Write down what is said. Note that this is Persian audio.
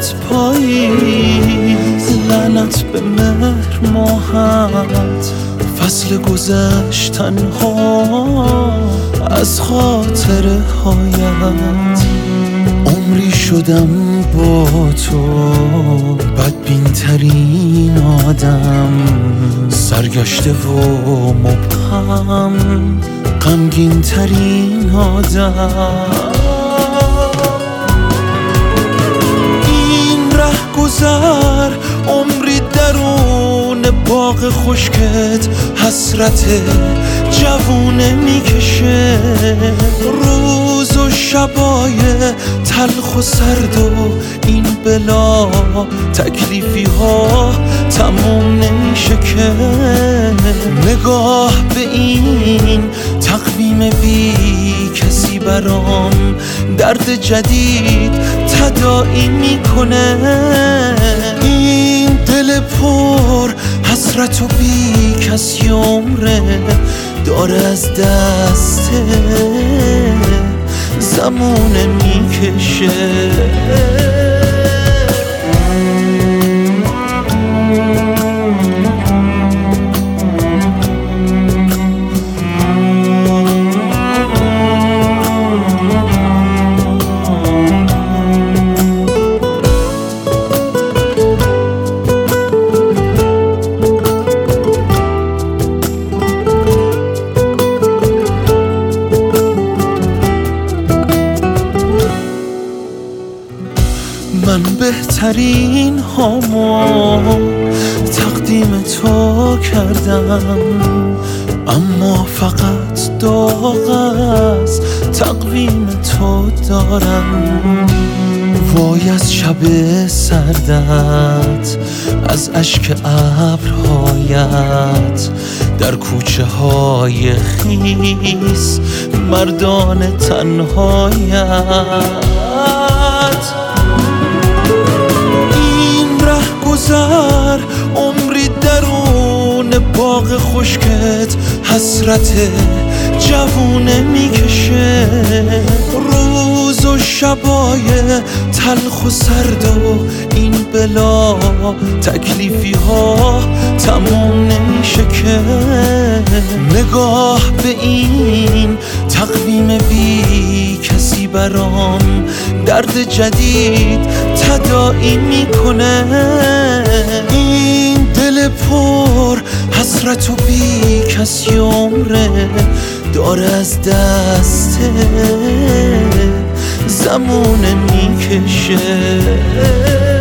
لعنت پاییز، لعنت به مهر ماهت، فصل گذشتن ها از خاطره هایت. عمری شدم با تو بدبین ترین آدم، سرگشته و مبهم غمگین ترین آدم. این رهگذر عمری درون باغ خشکت حسرت جوونه میکشه، روز و شبای تلخ و سرد و این بلا تکلیفی ها تموم نمیشه که. نگاه به این تقویم بی کسی برام درد جدید تداعی میکنه. این دل پر حسرت و بی کسی عمره داره از دست زمونه میکشه. من بهترین هامو تقدیم تو کردم، اما فقط داغ از تقویم تو دارم. وای از شب سردت، از اشک ابرهایت، در کوچه های خیس مردان تنهایت. گذر عمری درون باغ خشکت حسرت جوونه میکشه، روز و شبای تلخ و سرد و این بلا تکلیفی ها تموم نمیشه که. نگاه به این تقویم بی کسی برام درد جدید تداعی میکنه. این دل پر حسرت و بی کسی عمره داره از دست زمونه میکشه.